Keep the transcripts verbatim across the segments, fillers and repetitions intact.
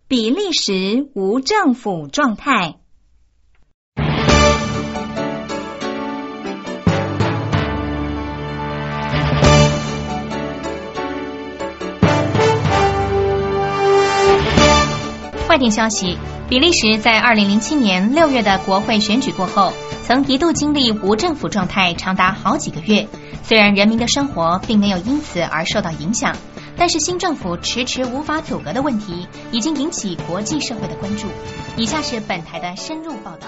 比利时无政府状态。 坏点消息，比利时在二零零七年六月的国会选举过后，曾一度经历无政府状态长达好几个月。虽然人民的生活并没有因此而受到影响，但是新政府迟迟无法组阁的问题已经引起国际社会的关注。以下是本台的深入报道。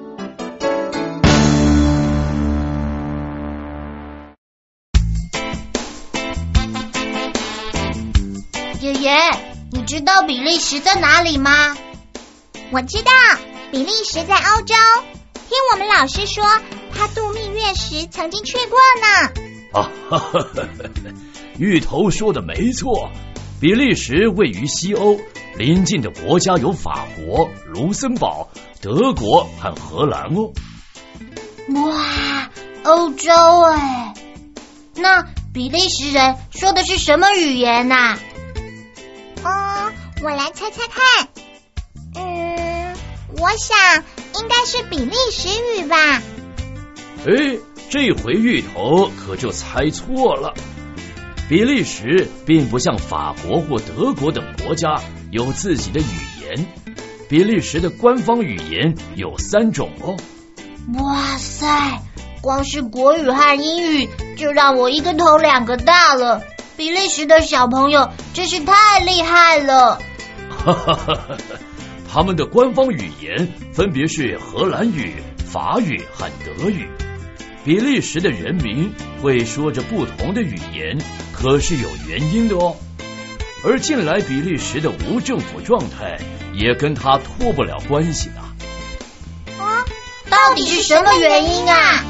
爷爷，你知道比利时在哪里吗？ 我知道，比利时在欧洲。听我们老师说，他度蜜月时曾经去过呢。 啊，哈哈哈！芋头说的没错，比利时位于西欧，邻近的国家有法国、卢森堡、德国和荷兰哦。 哇，欧洲哎！那比利时人说的是什么语言啊？ 嗯，我来猜猜看。嗯，我想应该是比利时语吧。 哎，这回芋头可就猜错了。比利时并不像法国或德国等国家有自己的语言，比利时的官方语言有三种哦。 哇塞，光是国语和英语就让我一个头两个大了。比利时的小朋友真是太厉害了。 哈哈哈哈，他们的官方语言分别是荷兰语、法语和德语。比利时的人民会说着不同的语言，可是有原因的哦。而近来比利时的无政府状态也跟他脱不了关系呢。 啊，到底是什么原因啊？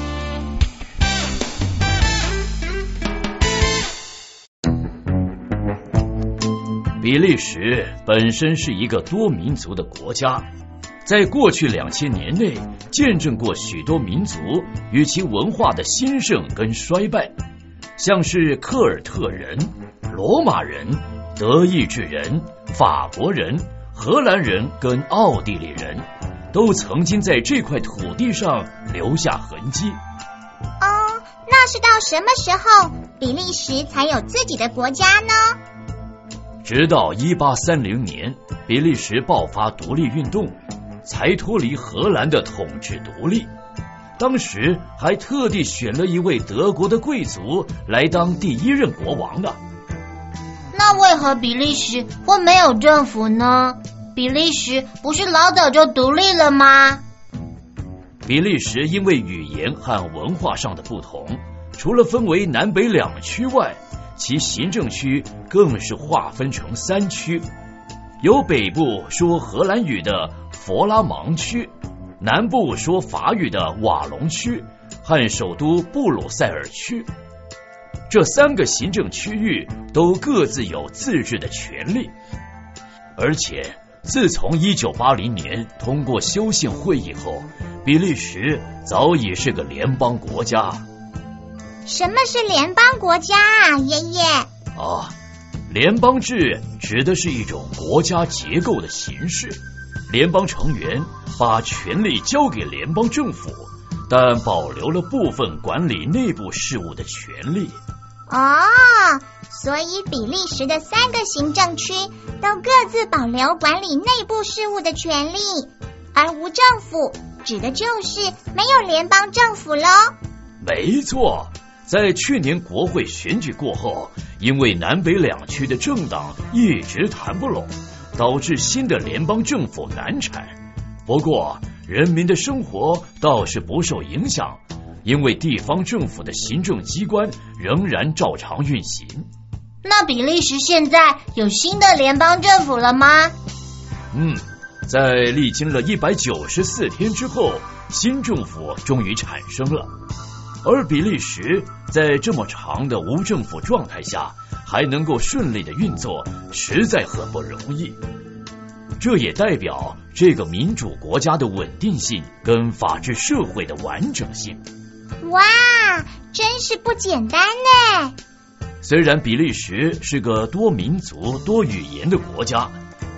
比利时本身是一个多民族的国家，在过去两千年内见证过许多民族与其文化的兴盛跟衰败，像是科尔特人、罗马人、德意志人、法国人、荷兰人跟奥地利人，都曾经在这块土地上留下痕迹。 哦，那是到什么时候比利时才有自己的国家呢？ 直到一八三零年，比利时爆发独立运动，才脱离荷兰的统治独立。当时还特地选了一位德国的贵族来当第一任国王呢。 那为何比利时会没有政府呢？比利时不是老早就独立了吗？ 比利时因为语言和文化上的不同，除了分为南北两区外，其行政区更是划分成三区，有北部说荷兰语的佛拉芒区，南部说法语的瓦隆区和首都布鲁塞尔区。这三个行政区域都各自有自治的权利，而且自从一九八零年通过修宪会议后，比利时早已是个联邦国家。 什么是联邦国家啊，爷爷？ 啊，联邦制指的是一种国家结构的形式，联邦成员把权力交给联邦政府，但保留了部分管理内部事务的权利。 哦，所以比利时的三个行政区都各自保留管理内部事务的权利，而无政府指的就是没有联邦政府咯。 没错，在去年国会选举过后，因为南北两区的政党一直谈不拢，导致新的联邦政府难产。不过人民的生活倒是不受影响，因为地方政府的行政机关仍然照常运行。 那比利时现在有新的联邦政府了吗？ 嗯，在历经了一百九十四天之后，新政府终于产生了。而比利时在这么长的无政府状态下还能够顺利的运作，实在很不容易。这也代表这个民主国家的稳定性跟法治社会的完整性。 哇，真是不简单呢。 虽然比利时是个多民族多语言的国家，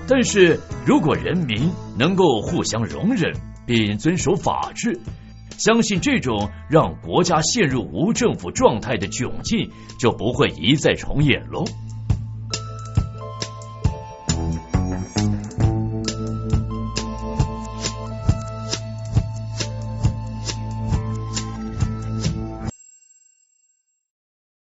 但是如果人民能够互相容忍并遵守法治，相信这种让国家陷入无政府状态的窘境就不会一再重演喽。